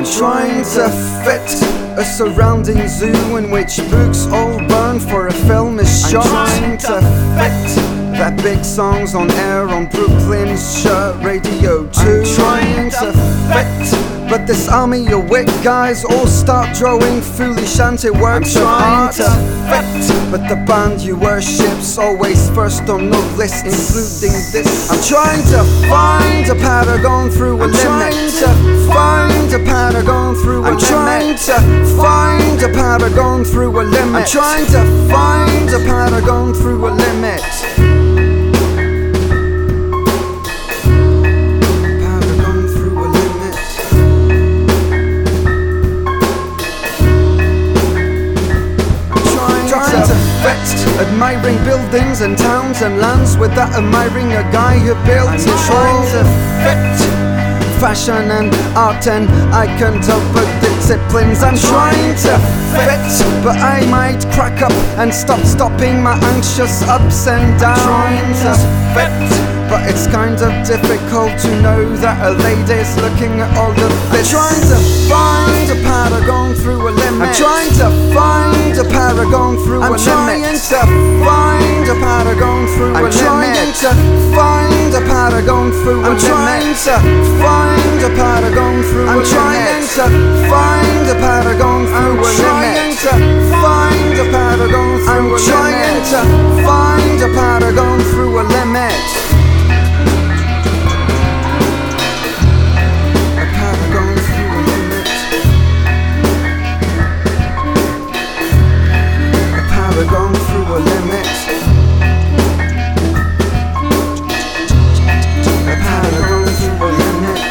I'm trying to fit a surrounding zoo in which books all burn for a film is shot. I'm trying to fit that big songs on air on Brooklyn's shirt radio too. I'm trying to fit, but this army of wit guys all start drawing foolish anti-works of art. I'm trying to fit, but the band you worship's always first on the list, including this. I'm trying to find a paragon through a limit. I'm trying to find a paragon through a limit. I'm trying to find a paragon through a limit. I'm trying to find a paragon through a limit. Admiring buildings and towns and lands without admiring a guy who built it all. Trying to fit fashion and art and iconographic disciplines. I'm trying to fit, but I might crack up and stopping my anxious ups and downs. I'm trying to fit, but it's kind of difficult to know that a lady's looking at all of this. I'm trying to find a paragon through a limit. I'm trying to find a paragon through a limit. I'm trying to find a paragon through a limit. I'm trying to find a paragon through a limit. I'm trying to find a paragon through a limit. I'm trying to find a paragon through a limit. I'm trying to find a paragon through a limit. I'm trying to find a paragon through a limit. Paragon through a limit. A paragon through a limit.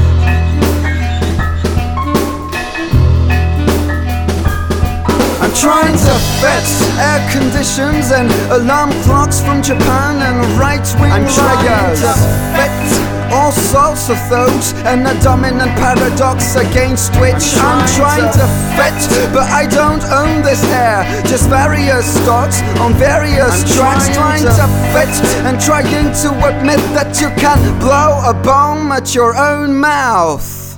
I'm trying to fit air conditions and alarm clocks from Japan and right-wing riots. I'm trying to fit all sorts of those and a dominant paradox against which I'm trying to fit, but I don't own this air, just various thoughts on various tracks. Trying to fit and trying to admit that you can blow a bomb at your own mouth.